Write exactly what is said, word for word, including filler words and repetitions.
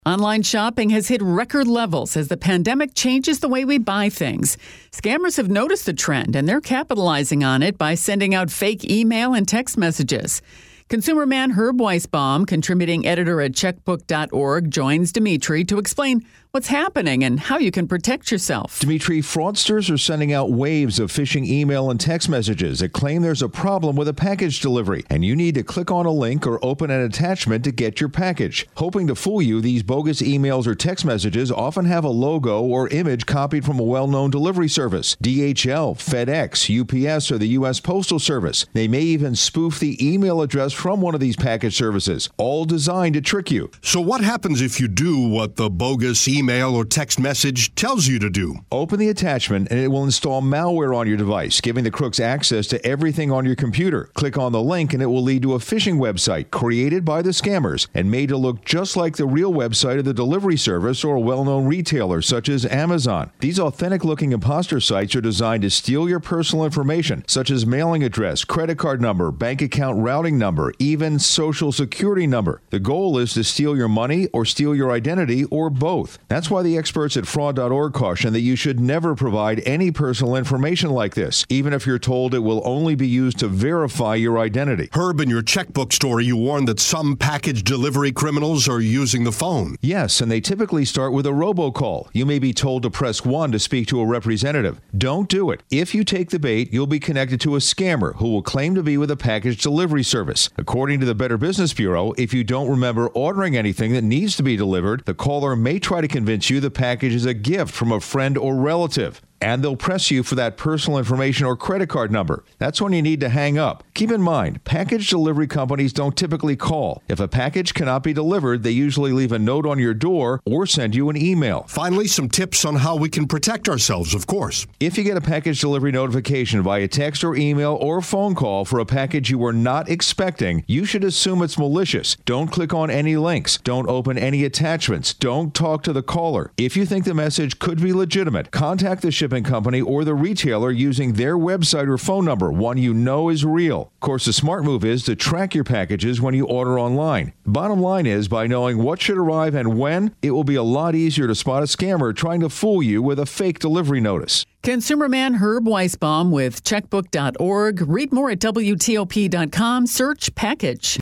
Online shopping has hit record levels as the pandemic changes the way we buy things. Scammers have noticed the trend, and they're capitalizing on it by sending out fake email and text messages. Consumer man Herb Weisbaum, contributing editor at checkbook dot org, joins Dimitri to explain what's happening and how you can protect yourself. Dimitri, fraudsters are sending out waves of phishing email and text messages that claim there's a problem with a package delivery, and you need to click on a link or open an attachment to get your package. Hoping to fool you, these bogus emails or text messages often have a logo or image copied from a well-known delivery service. D H L, FedEx, U P S, or the U S Postal Service. They may even spoof the email address from one of these package services, all designed to trick you. So what happens if you do what the bogus email or text message tells you to do? Open the attachment and it will install malware on your device, giving the crooks access to everything on your computer. Click on the link and it will lead to a phishing website created by the scammers and made to look just like the real website of the delivery service or a well-known retailer such as Amazon. These authentic-looking imposter sites are designed to steal your personal information, such as mailing address, credit card number, bank account routing number, even social security number. The goal is to steal your money or steal your identity or both. That's why the experts at fraud dot org caution that you should never provide any personal information like this, even if you're told it will only be used to verify your identity. Herb, in your checkbook story, you warned that some package delivery criminals are using the phone. Yes, and they typically start with a robocall. You may be told to press one to speak to a representative. Don't do it. If you take the bait, you'll be connected to a scammer who will claim to be with a package delivery service. According to the Better Business Bureau, if you don't remember ordering anything that needs to be delivered, the caller may try to convince you the package is a gift from a friend or relative. And they'll press you for that personal information or credit card number. That's when you need to hang up. Keep in mind, package delivery companies don't typically call. If a package cannot be delivered, they usually leave a note on your door or send you an email. Finally, some tips on how we can protect ourselves, of course. If you get a package delivery notification via text or email or phone call for a package you were not expecting, you should assume it's malicious. Don't click on any links. Don't open any attachments. Don't talk to the caller. If you think the message could be legitimate, contact the shipping company or the retailer using their website or phone number, one you know is real. Of course, the smart move is to track your packages when you order online. Bottom line is, by knowing what should arrive and when, it will be a lot easier to spot a scammer trying to fool you with a fake delivery notice. Consumer man Herb Weisbaum with checkbook dot org. Read more at W T O P dot com. Search package.